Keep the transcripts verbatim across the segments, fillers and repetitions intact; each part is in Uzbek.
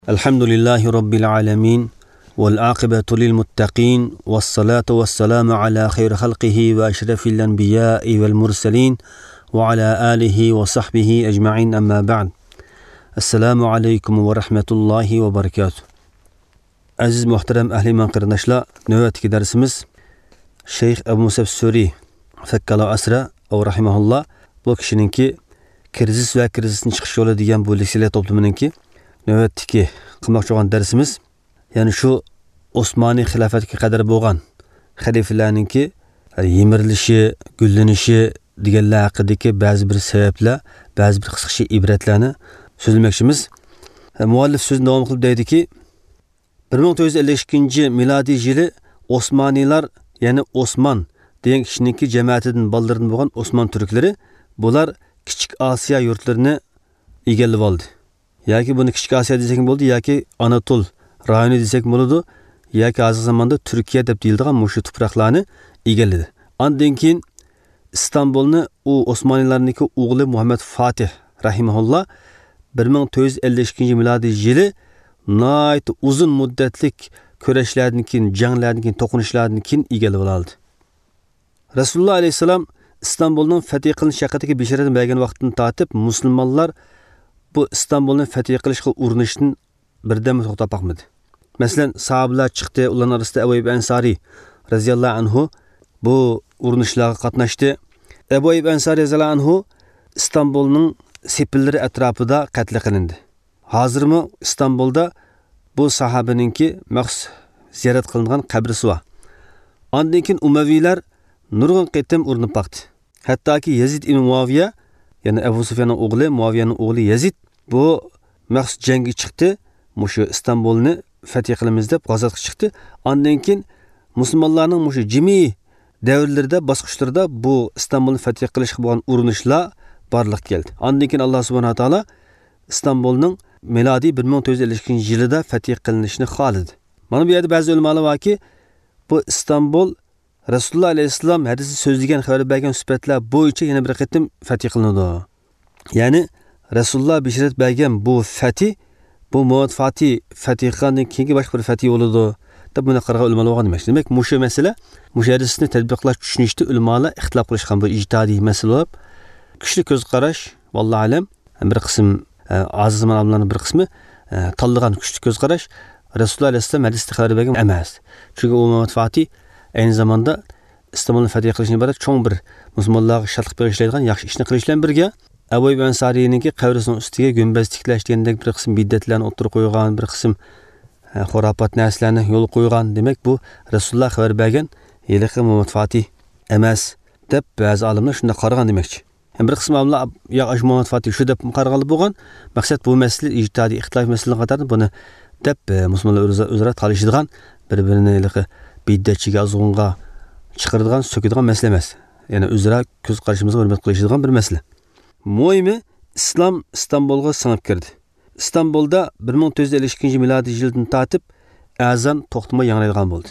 Elhamdülillahi Rabbil alemin. Vel akibetu lil muttaqin. Ves salatu ves selamu ala khayri halqihi ve eşrefil enbiyai vel murselin. Ve ala alihi ve sahbihi ecma'in amma ba'd. Esselamu aleyküm ve rahmetullahi ve berekatuhu. Aziz muhterem ehli iman qarındaşlar, növbetki dersimiz Şeyh Ebu Musab Suri Fekkala Asra ve rahimahullah bu kişininki krizis ve krizisin çıkış yolu degan bu leksiyalar toplumununki növbetki qilmoqchi bo'lgan dersimiz, ya'ni shu Osmoniy xilofatga qadar bo'lgan xalifalarninki yemirilishi, gullanishi deganlar haqidagi ba'zi bir sabablar, ba'zi bir qisqacha ibratlarni so'zlamoqchimiz. Muallif so'zni davom qilib deydiki, bir ming to'rt yuz ellik ikkinchi milodiy yili Osmoniylar, ya'ni Osman degan kishiniki jamoatidan baldiridan bo'lgan Osman turklari, bular Kichik Osiyo yurtlarini egallab oldi. Yoki buni Kichik Osiyo desak bo'ldi, yoki Anatol rayoni desak bo'ladi, yoki hozir zamonda Turkiya deb deyiladigan mushu tuproqlarni egalladi. Undan keyin Istanbulni u Osmoniylarniki o'g'li Muhammad Fatih rahimahulloh bir ming to'rt yuz ellik ikkinchi milodiy yili nihoyat uzun muddatlik kurashlardan keyin, janglardan keyin, to'qinishlardan keyin egallab oldi. Rasululloh alayhisalom İstanbulning fath qilinish haqidagi bishoratni bergan vaqtdan tortib musulmonlar bu İstanbulni fath qilishga urinishdan birdan to'xtab qolmadi. Masalan, sahobalar chiqdi, ularning orasida Abu Ayyub Ansari radhiyallohu anhu bu urinishlarga qatnashdi. Abu Ayyub Ansari radhiyallohu anhu İstanbulning sepillari atrofida qatl qilindi. Hozirmi İstanbulda bu sahabaninki maxsus ziyorat qilingan qabrisi bor. Ondan keyin Umaviylar nurg'un qitim urinib baqdi. Hattoki Yazid ibn Muaviya, ya'ni Abu Sufyanning o'g'li, Muaviyaning o'g'li Yazid bu maxsus jangga chiqdi. Mushu İstanbulni fath qilamiz deb g'azotga chiqdi. Ondan keyin musulmonlarning mushu jimi davrlarida, bosqichlarda bu İstanbulni fath qilishga bo'lgan urinishlar barliq keldi. Ondan keyin Alloh subhanahu va taolo İstanbulning milodiy bir ming to'rt yuz ellik ikkinchi yilida fath qilinishini xohladi. Mana bu yerda ba'zi ulamolar borki, bu İstanbul Rasululloh alayhissalom hadisni so'zlagan, xabar bergan sifatlar bo'yicha yana bir qatim fath qilinadi. Ya'ni Rasululloh bishorat bergan bu fath, bu Muhammad Fatih fath qilgandan keyingi boshqa bir fath bo'ladi deb buni qaragan ulamolar bo'lgan demak. Demak, mushu masala, mushu hadisni tadbiqlash, tushunishda ulamolar ixtilof qilishgan, bu ijtihodiy masala bo'lib, kuchli ko'z qarash, vallohu alam, bir qism aziz zamonlarning bir qismi tanlagan kuchli ko'z qarash Rasululloh alayhissalom hadisda xabar bergan emas. Chunki u Muhammad Fatih aynı zamanda İstanbulni fath qilishni iborat cho'ng bir musulmonlarga shartlik berishlaydigan yaxshi ishni qilish bilan birga Abu Ayyub Ansariyninki qabrisining ustiga gumbaz tiklash degandek bir qism bid'atlarni o'tirib qo'ygan, bir qism xurofot narsalarni yo'l qo'ygan. Demak, bu Rasululloh xabar bergan yiliqi Muhammad Fatih emas deb ba'zi olimlar shunda qaragan demakchi. Ham bir qism olimlar yo'q, ash Muhammad Fatih shu deb qarag'ali bo'lgan. Maqsad bu masala ijtihodiy ixtilof masalasi qatorida buni deb musulmonlar o'zaro talishadigan, bir-birini yiliqi bid'atchiga azg'unga chiqaradigan, so'kadigan masala emas. Ya'ni o'zaro ko'z qarashimizga hurmat qilishadigan bir masala. Muhimi, islom İstanbulga singib kirdi. İstanbulda bir ming to'rt yuz ellik ikkinchi milodiy yildan tortib azon to'xtamay yangraydigan bo'ldi.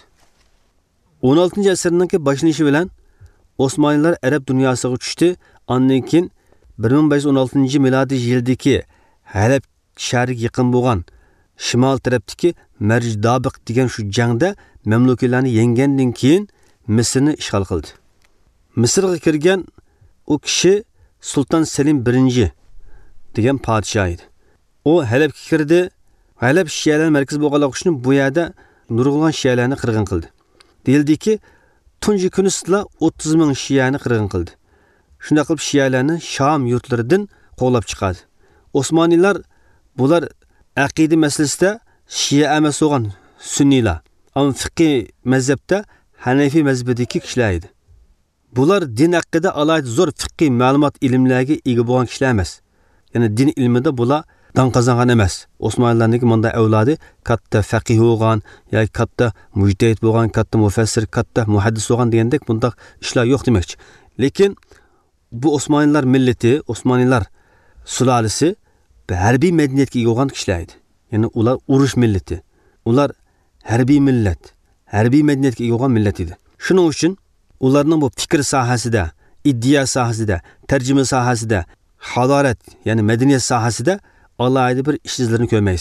o'n oltinchi asrning boshlanishi bilan Osmoniylar Arab dunyosiga tushdi. Ondan keyin bir ming besh yuz o'n oltinchi milodiy yildagi Halab shahriga yaqin bo'lgan shimol tarafdagi Marjdabiq degan shu jangda mamluklarni yengandan keyin Misrni ishg'ol qildi. Misrga kirgan u kishi Sultan Selim birinchi degan podshoh edi. U Halabga kirdi. Halab shiyalar markazi bo'lganligi uchun bu yerda nurg'un shiyalarni qirg'in qildi. Deyildiki, tunji kuni sizla o'ttiz ming shiyani qirg'in qildi. Shunday qilib shiyalarni Sham yurtlaridan qo'g'lab chiqadi. Osmoniylar bular aqida masalasida shiya emas bo'lgan sunniylar, ammo fiqh mazhabda Hanafi mazhabidagi kishilar edi. Bular din haqida alohida zo'r fiqh ma'lumot ilmlariga ega bo'lgan kishilar emas. Ya'ni din ilmida bular dan qozongan emas. Osmoniylarning bunday avlodi katta faqih bo'lgan, yoki katta mujtahid bo'lgan, katta mufassir, katta muhaddis bo'lgan degandek bunday ishlar yo'q demakchi. Lekin bu Osmoniylar millati, Osmoniylar sulolasi harbiy madaniyatga ega bo'lgan kishilar edi. Ya'ni ular urush millati. Ular harbiy millat, harbiy madaniyatga ega bo'lgan millat edi. Shuning uchun ularning bu fikr sohasida, iddia sohasida, tarjima sohasida, halorat, ya'ni madaniyat sohasida alohida bir ish izlarini ko'rmaysiz.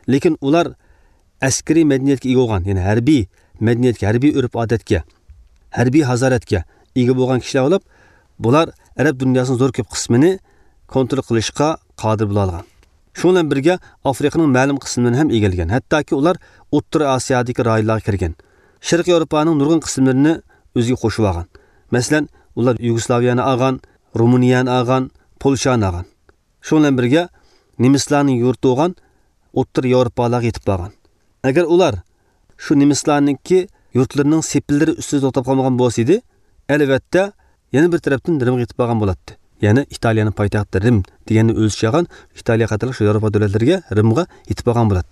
Lekin ular askariy madaniyatga ega bo'lgan, ya'ni harbiy madaniyatga, harbiy urf-odatga, harbiy hazoratga ega bo'lgan kishilar bo'lib, bular arab dunyosining zo'r ko'p qismini kontrol qilishga qodir bo'la olgan. Shu bilan birga Afrikaning ma'lum qismlarini ham egallagan. Hattoki ular O'rta Osiyodagi rayonlarga kirgan. Sharqiy Yevropaning nurg'un qismlarini o'ziga qo'shib olgan. Masalan, ular Yugoslaviyani olgan, Rumuniyani olgan, Polshani olgan. Shu bilan birga nemislarning yurti bo'lgan O'rta Yevropalarga yetib borgan. Agar ular shu nemislarningki yurtlarining sepillari ustida to'xtab qolmagan bo'lsa edi, albatta yana bir tarafdan Rimga yetib borgan bo'lardi. Ya'ni Italiyaning poytaxti Rim deganni o'lchagan Italiya qatorli shu Yevropa davlatlariga Rimga yetib borgan bo'ladi.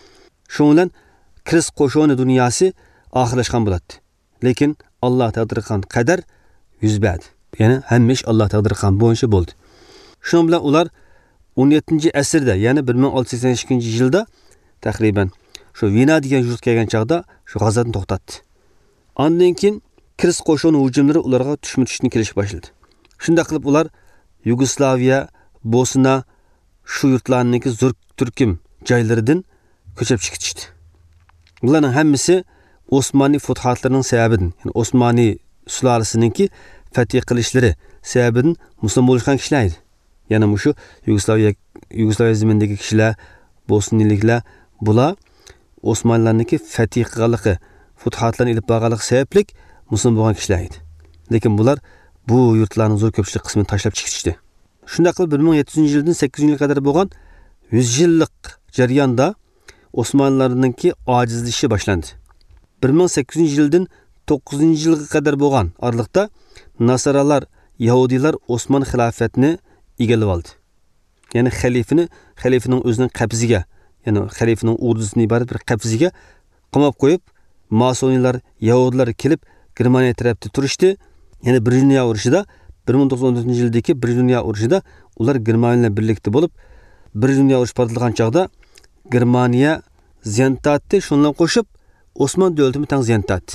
Shu bilan Krist qo'shoni dunyosi oxirlashgan bo'ladi. Lekin Alloh taqdir qilgan qadar yuz berdi. Ya'ni hamma ish Alloh taqdir qilgan bo'yicha bo'ldi. Shuning bilan ular o'n yettinchi asrda, ya'ni bir ming olti yuz sakson ikkinchi yilda taqriban shu Vina degan yurt kelgan chaqda shu g'azotni to'xtatdi. Ondan keyin Krist qo'shoni hujumlari ularga tushmi-tushni kelishga boshladi. Shunda qilib ular Yugoslaviya, Bosna shu yurtlarningki zo'r turkum joylaridan ko'chib chiqishdi. Bularning hammasi Osmoniy futuhatlarining sababidan, ya'ni Osmoniy sulolasininki fath qilishlari sababidan musulmon bo'lgan kishilar edi. Yana shu Yugoslaviya Yugoslaviya zaminidagi kishilar, Bosniyaliklar, bular Osmonlarningki fath qilganligi, futuhatlarni ilib borganligi sababli musulmon bo'lgan kishilar edi. Lekin bular bu yurtlarning zo'r ko'pchilik qismini tashlab chiqishdi. Shunda qilib bir ming yetti yuz yildan sakkiz yuz yilga qadar bo'lgan yuz yillik jarayonda Osmonlarningki ojizlishi boshlandi. bir ming sakkiz yuz yildan to'qqiz yuz yilga qadar bo'lgan oralikda Nasaralar, Yahudiylar Osmon xilofatini egallab oldi. Ya'ni xalifani, xalifaning o'zining qabziga, ya'ni xalifaning ordusidan iborat bir qabziga qamab qo'yib, masoniylar, Yahudilar kelib Germaniya tarafida turishdi. Ya'ni bir dunyo urushida bir ming to'qson to'rtinchi yildagi bir dunyo urushida ular Germaniya bilan birlikda bo'lib, bir dunyo urush portlagan chaqda Germaniya ziyon tortdi, shundan qo'shib Osmon davlatini tang ziyon tortdi.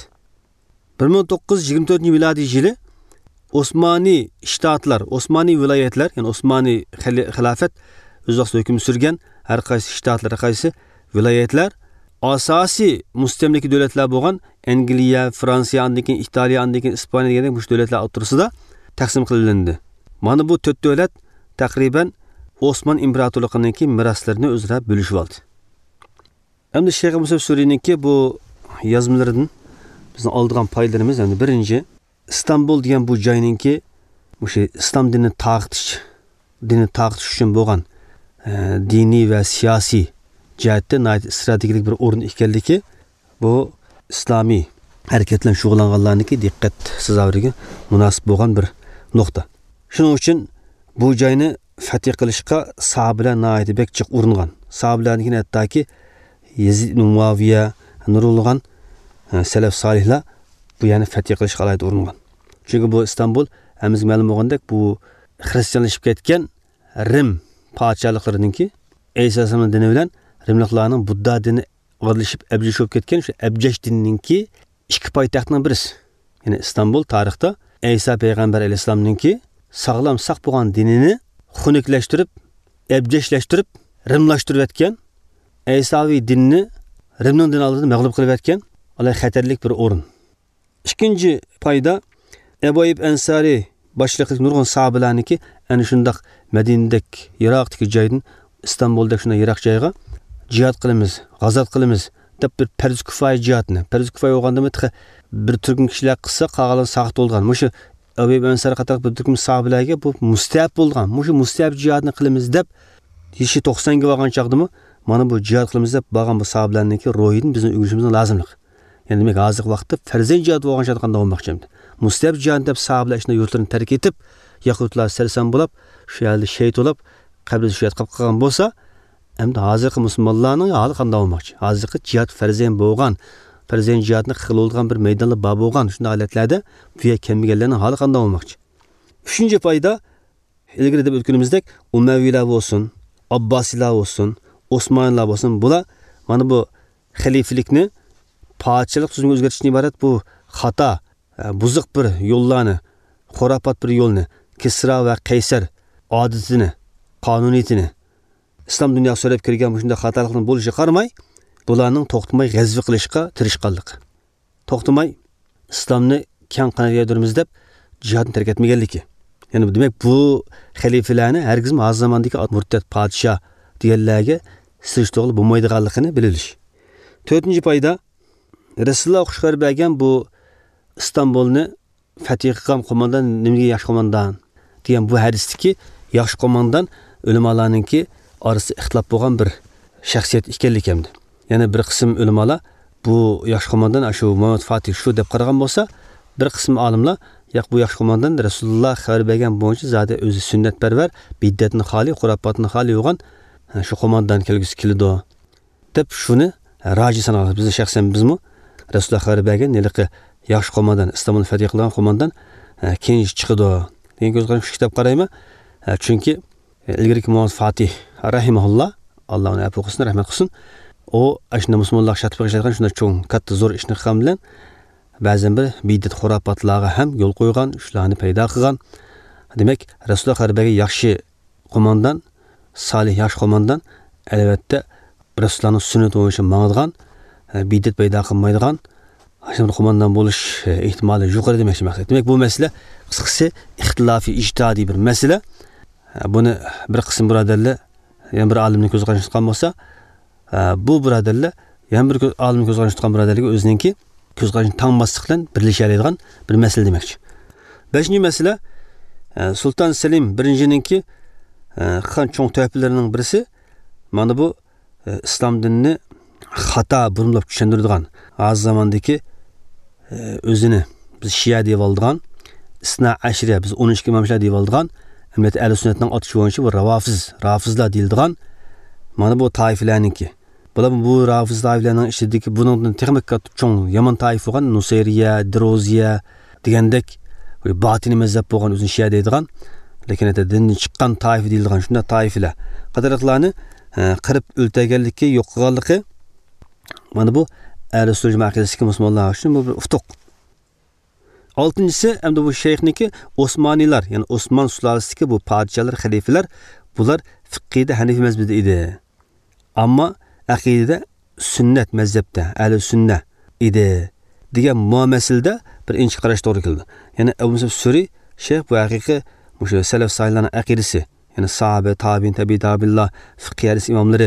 bir ming to'qqiz yuz yigirma to'rtinchi milodiy yili Osmoniy shtatlar, Osmoniy viloyatlar, ya'ni Osmoniy xilofat o'z vaqtida hukm surgan har qaysi shtatlar, har qaysi viloyatlar asosiy mustamlika davlatlar bo'lgan Angliya, Fransiya, andan keyin Italiya, andan keyin Ispaniya degan bu davlatlar o'rtasida taqsim qilindi. Mana bu to'rt davlat taqriban Osmon imperatorligining meroslarini o'zaro bo'lishib oldi. Endi Shayx Musa Suriyninki bu yozmalaridan bizning oldigan foydalarimiz, endi birinchi İstanbul degan bu joyninki o'sha islom dinini taqtish, dinni taqtish uchun bo'lgan e, diniy va siyosiy jihatda strategik bir o'rin ekanligi bu islomiy harakatlar shug'ullanganlarniki diqqat sizavriga munosib bo'lgan bir nuqta. Shuning uchun bu joyni fath qilishga sahobalar nihoyatda bekchiq uringan. Sahobalarning hattoki Yazid ibn Muaviya, nurulg'an salaf solihlar bu yana fath qilishga alayda uringan. Chunki bu İstanbul hamimizga ma'lum bo'lgandek bu xristianlashib ketgan Rim podshohliklarininki Isa alayhisolamning dini bilan Rimliklarning Budda dini o'g'irlashib abjashib ketgan shu abjash dinininki ikki poytaxtning birisi. Ya'ni İstanbul tarixda Isa payg'ambar alayhisolamninki sog'lom saq bo'lgan dinini xunuklashtirib, abjashlashtirib, rimlashtirib etgan, Isaviy dinni Rimning dini oldida mag'lub qilib etgan, alay xatarlik bir o'rin. Ikkinchi foyda Abu Ayyub Ansari boshliqlik nurg'un sahobalarniki ana shundaq Madinadak Iroqdagi joydan İstanbulda shunday Iroq joyga jihad qilamiz, g'azot qilamiz deb bir farz kifoya jihadni, farz kifoya bo'lgandami bir turkum kishilar qilsa qolgan saqt bo'lgan. Mushu Abu Ayyub Ansari qator bir turkum sahobalarga bu mustahab bo'lgan. Mushu mustahab jihadni qilamiz deb yeshi to'qsonga bo'lgan chaqdimi mana bu jihad qilamiz deb bo'lgan bu sahobalarniki ro'yini bizni o'g'ishimiz lozimlik. Ya'ni demak hozirgi vaqtda farzan jihad bo'lgan chaqda qanday bo'lmoqchi endi. Mustahab jihad deb sahobalar ishni yurtlarini tark etib, yahudlar sarson bo'lib, shu yerda shahid bo'lib, qabr shahid qilib qolgan bo'lsa, endi hozirgi musulmonlarning holi qanday bo'lmoqchi? Hozirgi jihad farzan bo'lgan, farzan jihadni qilolgan bir maydonda bor bo'lgan shunday holatlarda bu yer kelmaganlarning holi qanday bo'lmoqchi? Uchinchi foyda ilgari deb o'tganimizdek Umayylar bo'lsin, Abbosiylar bo'lsin, Osmonlar bo'lsin, bular mana bu xalifalikni podshohlik tuzumini o'zgartirishdan iborat bu xato, buzuq bir yo'llarni, xurofot bir yo'lni, Kisra va Qaysar odatini, qonuniyatini islom dunyoga so'rab kirgan shunday xatolikning bo'lishiga qaramay, bularning to'xtamay g'azvi qilishga tirishqanligi. To'xtamay islomni keng qanot yaydiramiz deb jihodni tark etmaganligi. Ya'ni demak bu xalifalarni hargiz hozir zamondagi murtad podshoh deganlarga sirish to'g'ri bo'lmaydiganligini bilish. to'rtinchi foyda Rasululloh xushxabar bergan bu Istanbulni fath qilgan qo'mondan nimaga yaxshi qo'mondan degan bu hadisdagi yaxshi qo'mondan ulamolarningki orasida ixtilof bo'lgan bir shaxsiyat ekanligi hamdi. Ya'ni bir qism ulamolar bu yaxshi qo'mondan shu Muhammad Fatih shu deb qaragan bo'lsa, bir qism olimlar yo'q bu yaxshi qo'mondan Rasululloh xabar bergan bo'yicha zodi o'zi sunnatparvar, bid'atni xoli, xurofotni xoli bo'lgan shu qo'mondan kelgisi keldi deb shuni roji sanaladi. Biz shaxsan bizmi Rasululloh xabar bergan neliqi yaxshi qo'mondan Istanbul fath qilgan qo'mondan keyin chiqdi degan ko'z qarash kitob qarayman. Chunki ilgari Muhammad Fatih rahimahulloh, Alloh uni afv qilsin, rahmat qilsin, o ashna musulmonlar shatib qilgan shunday cho'ng katta zo'r ishni qilgan bilan ba'zan bir bid'at xurofotlarga ham yo'l qo'ygan, shularni paydo qilgan. Demak, Rasululloh xabar bergan yaxshi qo'mondan, solih yaxshi qo'mondan albatta Rasulullohning sunnati bo'yicha mang'adigan, bid'at paydo qilmaydigan Aşağı kumandan buluş ihtimali yukarı demek maqsad. Demek bu mesele kısacası ihtilafi ictihadi bir mesele. Bunu bir kısım birodarlar, yani bir alimning ko'z qarashida tutgan bo'lsa, bu birodarlar, yani bir alimning ko'z qarashida tutgan birodarlarga o'zininki ko'z qarashini tanmaslik bilan birlashalaydigan bir mesele demekçi. Beshinchi mesele Sultan Selim birinchininki qilgan cho'ng tuhfatlarining birisi mana bu islom dinini xato burunlab tushundiradigan az zamandaki özünü biz Şia deb oldigan, İsna Aşriya biz on ikki imomlar deb oldigan, emniyet Ahl-i Sünnetning otishi bo'yicha bu Rafiz, Rafizlar deyildigan mana bu toifalarniki. Bular bu Rafiz toifalarining ichidagi buningdan texnik cho'ng yomon toifa bo'lgan Nusayriya, Droziya degandek batiniy mazhab bo'lgan o'zini Şia deydigan, lekin ata dindan chiqqan toifa deyildigan shunday toifalar qatorliqlarni qirib o'ltirganligi, yo'q qilganligi mana bu Ahl-i Sünnet aqidasiga musulmonlar uchun bu bir uftuq. Oltinchisi hamda bu shayxniki Osmaniylar, ya'ni Osman sulolasidagi bu podshohlar, xalifalar, bular fiqhida Hanifi mazhabida edi. Ammo aqidada sunnat mazhabda, Ahl-i Sünnet edi degan muamasilda bir inch qarash to'g'ri keldi. Ya'ni Abu Musab Suri shayx bu haqiqiy o'sha salaf solihlarning aqidasi, ya'ni sahabe, tabiin, tabi'i tabi'illah, fiqh hadis imomlari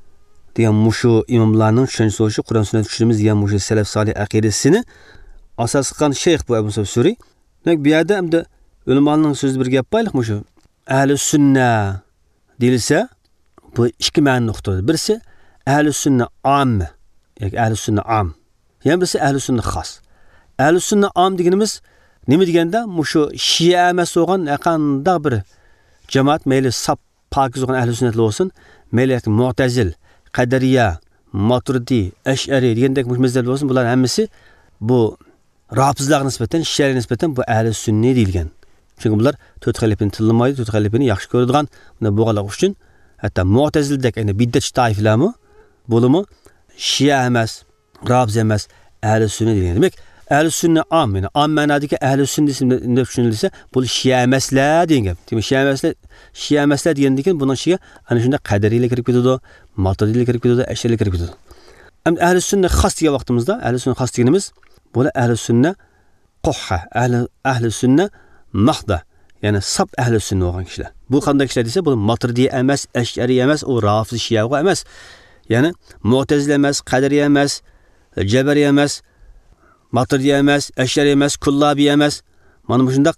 degan mushu imomlarning tushunchasi bo'yicha Qur'on sunnat tushunimiz degan mushu salaf solih aqidasini asos qilgan shayx bu Abu Musab Suri. Demak, bu yerda hamda ulamolarning so'zi bir gap bayliq mushu ahli sunna deyilsa bu ikki ma'no nuqtada. Birisi ahli sunna am yoki ahli sunna am. Yana birisi ahli sunna xos. Ahli sunna am deganimiz nima deganda mushu Shia emas bo'lgan qanday bir jamoat mayli sap pokiz bo'lgan ahli sunnatlar bo'lsin, mayli Mu'tazil, Qadariya, Maturidi, Ash'ari degandek mazhablar bo'lsin, bular hammasi bu Rafizlarga nisbatan, Shialarga nisbatan bu ahli sunni deyilgan. Chunki bular to'rt xalifani tillamaydi, to'rt xalifani yaxshi ko'radigan, buni bo'lganlar uchun hatto Mu'tazildek, ya'ni bid'at toifalarmi, bo'limi Shia emas, Rafiz emas, ahli sunni deyilgan. Demak, ahli sunni am, ya'ni am ma'nodagi ahli sunni deb tushunilsa, bu Shia emaslar degan. Demak, Shia emaslar, Shia emaslar degandan keyin buning ichiga ana shunda Qadariylar kirib ketadi, Maturidiylar kirib ketadi, Ash'ariylar kirib ketadi. Ham ahli sunna xos degan vaqtimizda, ahli sunna xos deganimiz bu ahli sunna qohha, ahli ahli sunna mahda, ya'ni sab ahli sunna bo'lgan kishilar. Bu qanday kishilar desa, bu Maturidiy emas, Ash'ari emas, u Rafiz Shiaga emas. Ya'ni Mu'tazil emas, Qadariy emas, Jabariy emas, Maturidiy emas, Ash'ari emas, Kullabi emas. Mana bu shundaq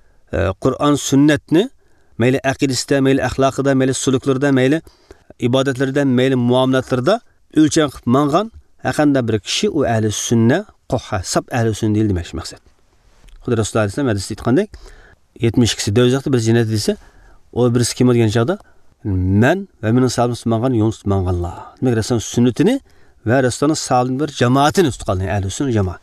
Qur'on sunnatni mayli aqidasida, mayli axloqida, mayli suluklarida, mayli ibodatlarida, mayli muomalatlarda o'lcham qilib mangan haqanda bir kishi u ahli sunna qohha, sab ahli sunna deyil demak maqsad. Xudo Rasululloh alayhisalom hadisda aytgandek, yetmish ikkisi dövzaqda bir jinnat desa, o birisi kim degan chaqda men va mening sahabim tutmangan yo'l tutmanganlar. Demak, Rasul sunnatini va Rasulning sahabin bir jamoatini tutgan ahli sunna jamoat.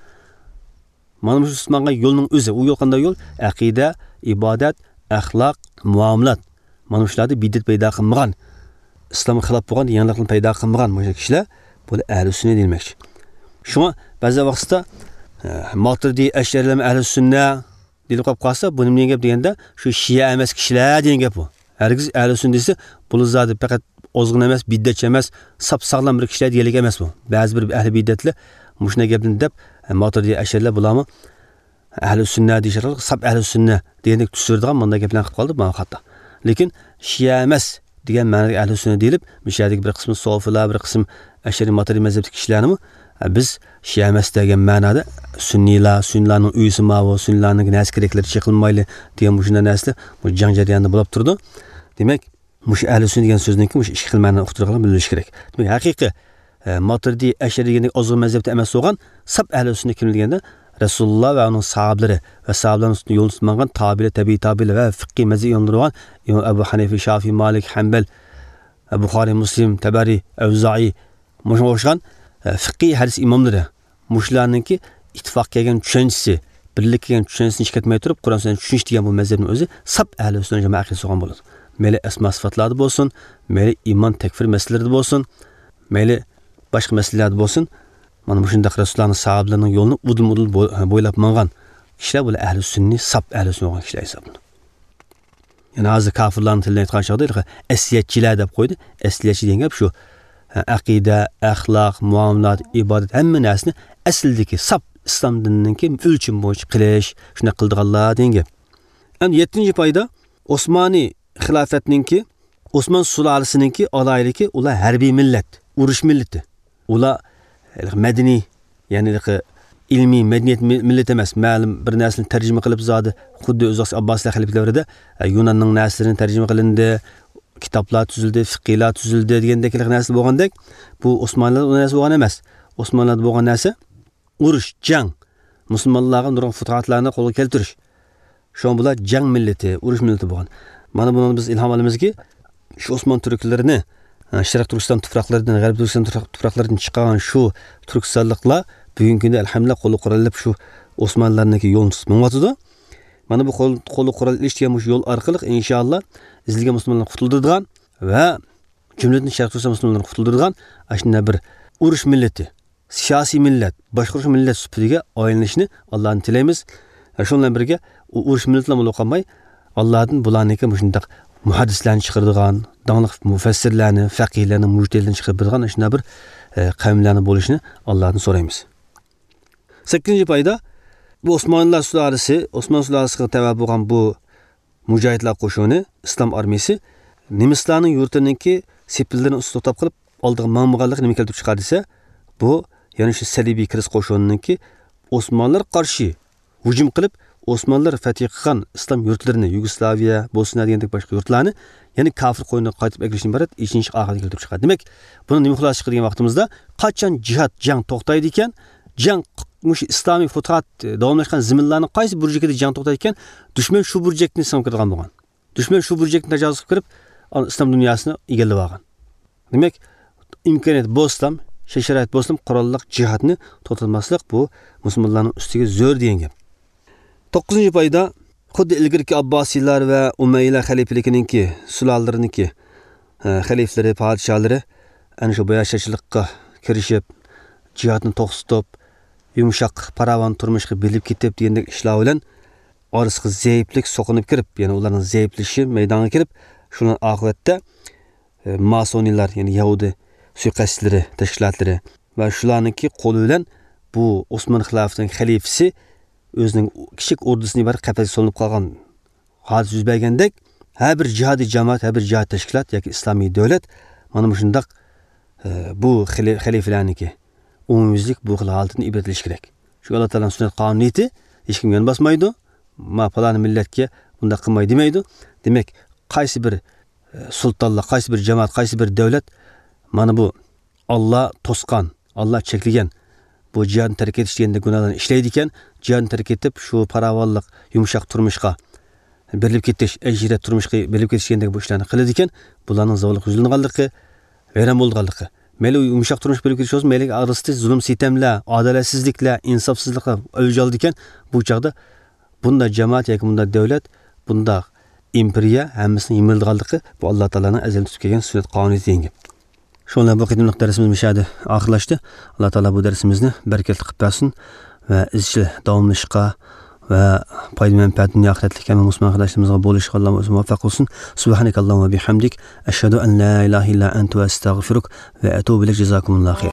Mana bu tutmangan yo'lning o'zi, u yo'l qanday yo'l? Aqida, ibodat, axloq, muomalat. Mana shularni bid'at paydo qilmagan, islomga xilof bo'lgan yangiliklarni paydo qilmagan mana kishilar bu ahli sunna deyilmoqchi. Shunga ba'zi vaqtda Maturidi, Ash'arilar ahli sunna deyilib qolsa, bu nima gap deganda shu Shia emas kishilar degan gap bu. Hargiz ahli sunna desa, bu zodi faqat ozg'in emas, biddatchi emas, sap sog'lom bir kishilar deyilik emas bu. Ba'zi bir ahli biddatlar mushuna gapni deb Maturidiy asharilar bularmi ahli sunna deyishar, sap ahli sunna degandek tushirdigan bunday gaplarni qilib qoldi, bu xato. Lekin Shia emas degan ma'noda ahli sunna deyilib, mishadagi bir qismi sofilar, bir qism ashari Maturidiy mazhabidagi kishilarni biz Shia emas degan ma'noda sunniylar, sunnilarning uyisi ma'vo, sunnilarning nas keraklar chiqilmayli degan bu shunday narsa bu jang jarayonida bo'lib turdi. Demak, mush ahli sunna degan so'zniki mush ikki xil ma'noni uqtirib bilish kerak. Demak, haqiqiy Maturidiy ashari degan ozg'in mazhabda emas bo'lgan sap ahli sunna kim deganda Rasululloh va uning sahobalari va sahobalarning ustida yo'l tutmagan tabi'li, tabi'iy tabi'li va fiqhiy mazhab yo'ndirgan Imom Abu Hanifa, Shafi'i, Malik, Hanbal, Buxoriy, Muslim, Tabari, Avza'i mushunga o'xshagan fiqhiy hadis imomlari mushlarninki ittifoq kelgan tushunchasi, birlik kelgan tushunchisini chiqarmay turib, Qur'on sunnani tushunish degan bu mazhabning o'zi sap ahli sunna jamoat aqidasi bo'lgan bo'ladi. Mayli asma sifatlarda bo'lsin, mayli iymon takfir masalalarida bo'lsin, mayli boshqa masalalarda bo'lsin, mana bu shundaq Rasulullohning sahobalarining yo'lini udul-udul bo'ylab mangan kishilar bular ahli sunni, sap ahli sunna bo'lgan kishilar hisoblanadi. Yani hozir kafirlarning tilida aytgan chog'da asliyatchilar deb qo'ydi. Asliyatchi degan gap shu aqida, axloq, muomalat, ibodat hamma narsani asldagi sap islom dinininki o'lchim bo'yicha qilish, shuna qildiganlar degan gap. Endi yettinchi poyda Osmoniy xilofatninki, Osmon sulolasininki aloyligi ular harbiy millat, urush millati. Ular madaniy, ya'ni ilmiy madaniyat millat emas, ma'lum bir narsani tarjima qilib zodi, xuddi o'z Abboslar xaliflarida Yunonning narsini tarjima qilindi, kitoblar tuzildi, fiqhlar tuzildi degandek narsa bo'lgandek, bu Osmonlar narsa bo'lgan emas. Osmonlar bo'lgan narsa urush, jang, musulmonlarga nurg'un futuhatlarni qo'lga keltirish. Shu bular jang millati, urush millati bo'lgan. Mana buni biz ilhom olamizki, shu Osmon turklarini Sharq Turkiston tuproqlaridan, G'arb Turkiston tuproqlaridan chiqqan shu turkistonliklar bugungi kunda alhamdulillah qo'li qurolib shu Osmonlarniki yo'lni tutmoqda. Mana bu qo'li qurol ishtigan shu yo'l orqali inshaalloh izilgan musulmonlarni qutuldirgan va jumladan Sharq Turkiston musulmonlarini qutuldirgan ashuna bir urush millati, siyosiy millat, boshqarush millat sifatida aylanishni Allohdan tilaymiz. Shundan birga urush millatlar bo'lib qolmay, Allohdan bularniki shundaq muhaddislarni chiqaradigan, danglik mufassirlarni, faqihlarni, mujtahidlarni chiqaradigan shuna bir qavmlarni bo'lishini Allohdan so'raymiz. sakkizinchi poyda bu Osmonlar sulolasi, Osmon sulolasiga tava bo'lgan bu mujohidlar qo'shini, islom armiyasi nemislarning yurtiniki sepillarni ustida to'xtab qilib oldiga mamg'anlik nima keltirib chiqardi desa, bu ya'ni shu salibiy kiris qo'shininiki Osmonlar qarshi hujum qilib Osmonlar fatih qilgan islom yurtlarini, Yugoslaviya, Bosniya degandek boshqa yurtlarni, ya'ni kafir qo'yiniga qaytib eklashdan iborat ikkinchi oxirga keltirib chiqadi. Demak, buni nima xulosa chiqargan vaqtimizda qachon jihad, jang to'xtaydi ekan, jang mush islomiy futuhat davomlashgan zaminlarning qaysi burjagida jang to'xtaydi ekan, dushman shu burjakni sinab kirgan bo'lgan. Dushman shu burjakni tajovuz qilib kirib, islom dunyosini egallab olgan. Demak, imkoniyat bo'lsam, sharoit bo'lsam, qurolliq jihadni to'xtatmaslik bu musulmonlarning ustiga zo'r degan gap. to'qqizinchi poyda xuddi ilgirki Abbosiylar va Umayyalar xalifaligininki, sulolalariniki xaliflari, podshohlari ana shu boyashchilikqa kirishib, jihadni to'xtatib, yumshoq paravan turmushga bilib ketib degandek ishlar bilan orasiga zaiflik so'qinib kirib, ya'ni ularning zaiflishi maydonga kirib, shundan oqibatda masoniylar, ya'ni Yahudi suiqasdlari, tashkilotlari va shularningki qo'li bilan bu Osmon xilofatining xalifasi o'zining kichik ordusini bar qafasga solinib qolgan hodisa yuz bergandek, har bir jihodiy jamoat, har bir jihod tashkilot yoki islomiy davlat mana bu shundaq bu xalifalarniki umumyuzlik bu xil holatni ibratlash kerak. Shu Alloh taolaning sunnat qonuniyati hech kimga yon bosmaydi. Ma falon millatga bunda qilmay demaydi. Demak, qaysi bir sultonlar, qaysi bir jamoat, qaysi bir davlat mana bu Alloh to'sqan, Alloh cheklagan bu jihadni tark etish deganda gunohlarni ishlaydi ekan, jihadni tark etib shu paravolliq, yumshoq turmushga berilib ketish, ajrat turmushga berilib ketish degandek bu ishlarni qiladi ekan, bularning zavliq yuzlanganligi, vayron bo'lganligi, mayli yumshoq turmush berilib ketish bo'lsa, mayli orasida zulm, sitamlar, adolatsizliklar, insofsizliklar o'ljaldi ekan, bu chaqda bunda jamoat yoki bunda davlat, bunda imperiya hammasini yemildiganligi bu Alloh taolaning azal tutib kelgan sunnat qonuniyati degan. Shundan bu qadimliq darsimiz mishadi oxirlashdi. Alloh taolo bu darsimizni barakatli qilib bersin va izchil davomlashishga va foyda manfaat dunyo oxiratlik hamma musulmon qardoshlarimizga bo'lishga Alloh o'zi muvaffaq qilsin. Subhanakallahumma bihamdik ashhadu an la ilaha illa anta astag'firuk va atubu ilayk. Jazakumulloh xayr.